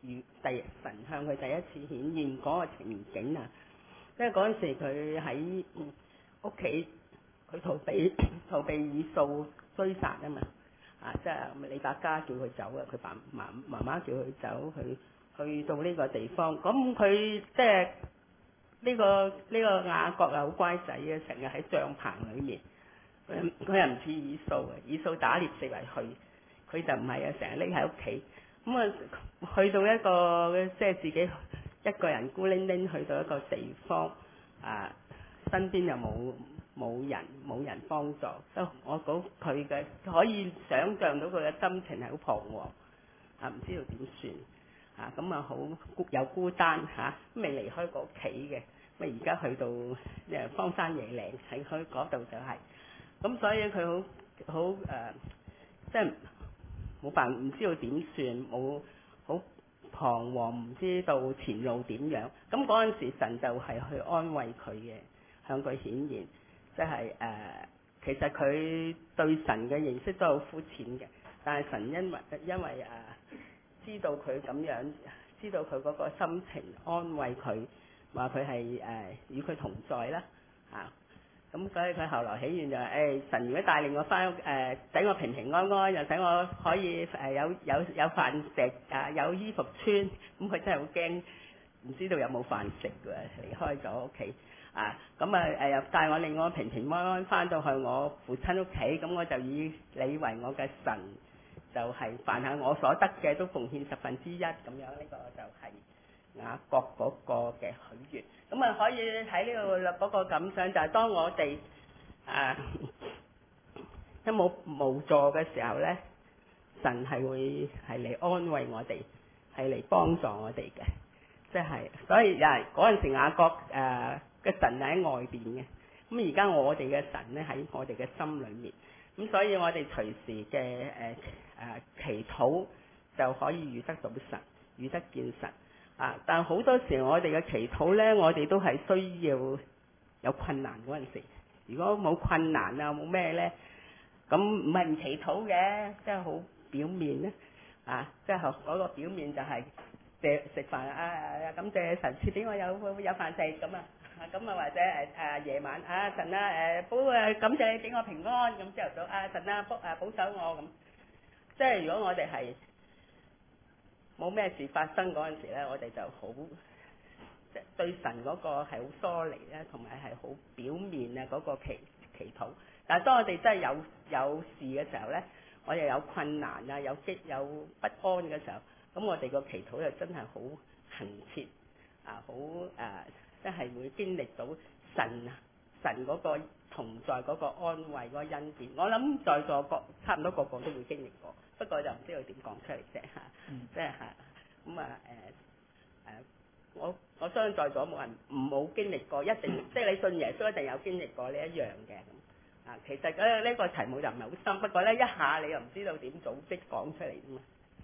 遇第神向佢第一次顯現嗰個情景啊！即係嗰陣時佢喺屋企，佢逃避逃避以掃追殺啊嘛！啊，即係利百加叫佢走啊，佢爸媽媽媽叫佢走，去去到呢個地方。咁佢即係呢個呢、這個雅各啊，好乖仔嘅，成日喺帳棚裏面。佢佢又唔似以掃啊，以掃打獵四圍去，佢就唔係啊，成日匿喺屋企。咁啊，去到一個即係自己一個人孤零零去到一個地方，啊，身邊又冇冇人冇人幫助，都我估佢嘅可以想像到佢嘅心情係好彷徨，啊，唔知道點算，啊，咁啊好孤又孤單嚇，未離開過屋企嘅，咁而家去到誒荒山野嶺喺去嗰度就係、是，咁所以佢好好誒，即係。冇辦唔知道點算，冇好彷徨，唔知道前路點樣。咁嗰陣時神就係去安慰佢嘅，向佢顯現，即係誒，其實佢對神嘅認識都好膚淺嘅，但係神因為因為誒、呃、知道佢咁樣，知道佢嗰個心情，安慰佢，話佢係誒與佢同在啦，啊。咁所以佢後來起願就係、是、誒、哎、神如果帶領我翻屋誒，使、呃、我平平安安，又使我可以誒、呃、有有有飯食啊，有衣服穿，咁佢真係好驚，唔知道有冇飯食㗎，離開咗屋企啊，咁啊誒又帶我令我平平安安翻到去我父親屋企，咁我就以你為我嘅神，就係、是、凡係我所得嘅都奉獻十分之一咁樣，呢、這個就係、是。雅各嗰個嘅許願，咁啊可以喺呢個嗰個感想就係當我哋誒一冇無助嘅時候咧，神係會係嚟安慰我哋，係嚟幫助我哋嘅，即係所以又係嗰陣時雅各誒嘅神係喺外邊嘅，咁而家我哋嘅神咧喺我哋嘅心裏面，咁所以我哋隨時嘅誒誒祈禱就可以遇得到神，遇得見神。啊！但好多時我哋嘅祈禱咧，我哋都係需要有困難嗰陣時。如果冇困難啊，冇咩咧，咁唔係唔祈禱嘅，即係好表面咧。啊，即係嗰個表面就係食食飯啊，感謝神賜俾我有有飯食咁啊。咁啊或者誒誒夜晚啊神啊誒保誒感謝你俾我平安咁朝頭早啊神啊保誒保守我咁。即係如果我哋係冇咩事發生嗰陣時咧，我哋就好即係對神嗰個係好疏離咧，同埋係好表面啊嗰個祈祈禱。但係當我哋真係有有事嘅時候咧，我又有困難啊，有激有不安嘅時候，咁我哋個祈禱又真係好恆切啊，好誒，即係會經歷到神神嗰個同在嗰個安慰嗰個恩典。我諗在座個差唔多個個都會經歷過。不過就唔知道點講出嚟啫嚇，即係嚇咁啊誒誒，我我相信在座冇人唔冇經歷過，一定即係你信耶穌一定有經歷過呢一樣嘅咁啊。其實咧呢個題目就唔係好深，不過咧一下你又唔知道點組織講出嚟啫嘛。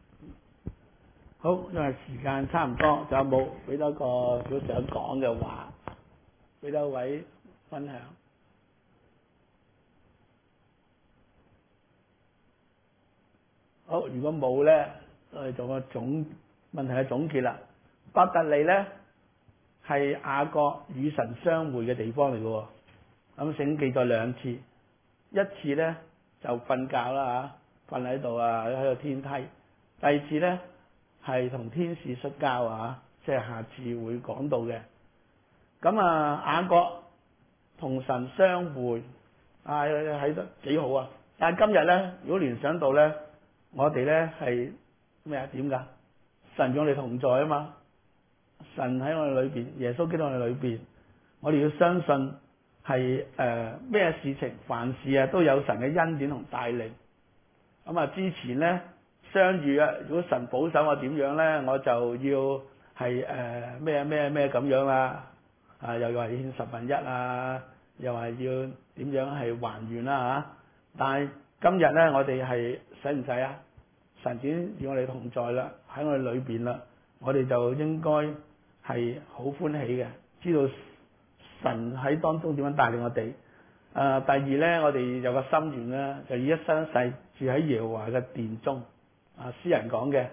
好，因為時間差唔多，仲有冇俾多個小想講嘅話，俾多位分享？好，如果冇咧，我哋做個總問題嘅總結啦。伯特利咧係雅各與神相會嘅地方嚟嘅喎，咁聖經記載兩次，一次咧就瞓覺啦嚇，瞓喺度啊喺個天梯；第二次咧係同天使摔跤啊，即係下次會講到嘅。咁啊雅各同神相會啊，喺得幾好啊！但係今日咧，如果聯想到咧，我哋咧係咩啊？點㗎？神與我哋同在啊嘛！神喺我哋裏邊，耶穌基督喺我哋裏邊，我哋要相信係誒咩事情，凡事啊都有神嘅恩典同帶領。咁啊，之前咧相遇啊，如果神保守我點樣咧，我就要係誒咩咩咩咁樣啦。啊，又話要獻十分一啊，又話要點樣係還願啦嚇。但係今日咧，我哋係使唔使啊？神已經與我哋同在啦，喺我哋裏邊啦，我哋就應該係好歡喜嘅，知道神喺當中點樣帶領我哋。誒、呃，第二咧，我哋有個心願咧，就以一生一世住喺耶和華嘅殿中。啊，詩人講嘅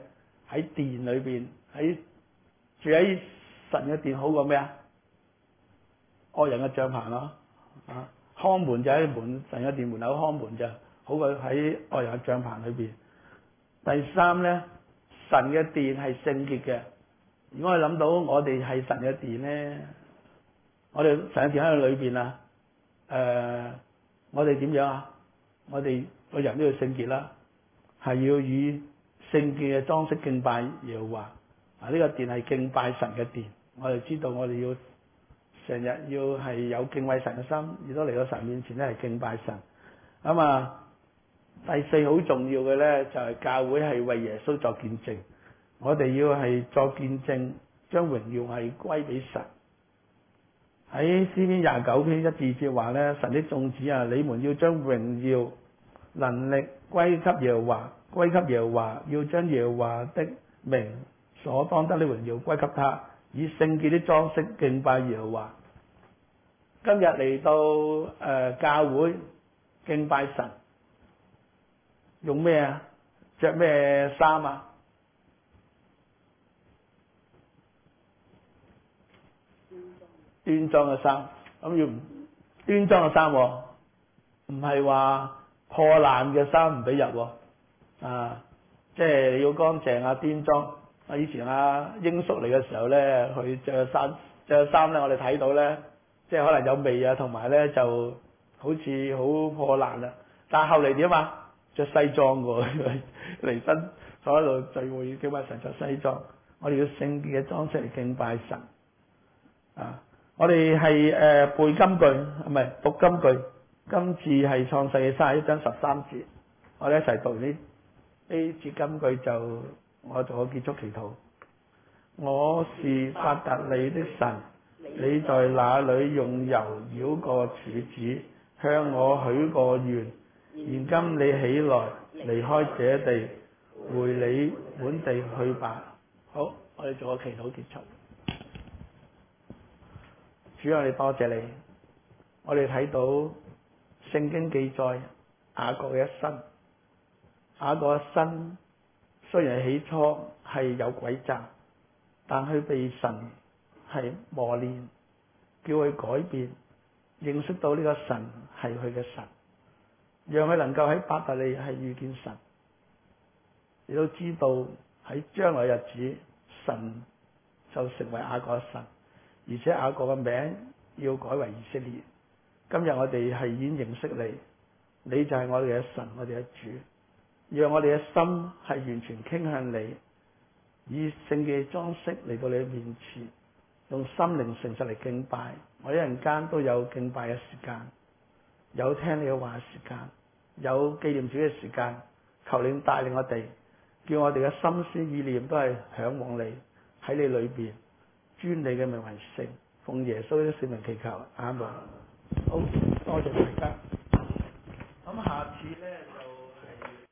喺殿裏邊，喺住喺神嘅殿好過咩啊？惡人嘅帳棚咯，啊，看門就喺門神嘅殿門口看門就好過喺惡人嘅帳棚裏邊。第三咧，神嘅殿係聖潔嘅。如果我哋諗到我哋係神嘅殿咧，我哋神嘅殿喺裏邊啊，誒、呃，我哋點樣啊？我哋個人都要聖潔啦，係要以聖潔嘅裝飾敬拜耶和華。啊，呢個殿係敬拜神嘅殿，我哋知道我哋要成日要係有敬畏神嘅心，亦都嚟到神面前咧係敬拜神。咁啊，第四好重要嘅咧就係、是、教會係為耶穌作見證，我哋要係作見證，將榮耀係歸俾神。喺詩篇廿九篇一至二節話咧，神的眾子啊，你們要將榮耀能力歸給耶和華，歸給耶和華，要將耶和華的名所當得的榮耀歸給他，以聖潔的裝飾敬拜耶和華。今日嚟到誒、呃、教會敬拜神，用咩啊？着咩衫啊？端莊嘅衫，咁要端莊嘅衫，唔係話破爛嘅衫唔俾入，啊，即係要乾淨啊，端莊。啊，以前阿英叔嚟嘅時候咧，佢着衫着衫咧，我哋睇到咧，即係可能有味啊，同埋咧就好似好破爛啦。但係後嚟點啊？着西裝嘅嚟親坐喺度聚會，敬拜神着西裝。我哋要聖潔嘅裝飾嚟敬拜神，啊！我哋係誒背金句，唔係讀金句。今次係創世記三十一章十三節，我哋一齊讀完呢呢節金句就我做個結束祈禱。我是伯特利的神，你在那裏用油繞過柱子，向我許過願。現今你起來，離開這地，回你本地去吧。好，我哋做個祈禱結束。主，我哋多謝你。我哋睇到聖經記載雅各嘅一生，雅各一生雖然起初係有詭詐，但佢被神係磨練，叫佢改變，認識到呢個神係佢嘅神，讓佢能夠喺伯特利係遇見神，亦都知道喺將來日子神就成為雅各一生。而且雅各嘅名要改為以色列。今日我哋係已經認識你，你就係我哋嘅神，我哋嘅主。讓我哋嘅心係完全傾向你，以聖潔裝飾嚟到你嘅面前，用心靈誠實嚟敬拜。我一陣間都有敬拜嘅時間，有聽你嘅話嘅時間，有紀念主嘅時間。求你帶領我哋，叫我哋嘅心思意念都係向往你，喺你裏邊。尊你嘅名為聖，奉耶穌的聖名祈求，阿門。好，多謝大家。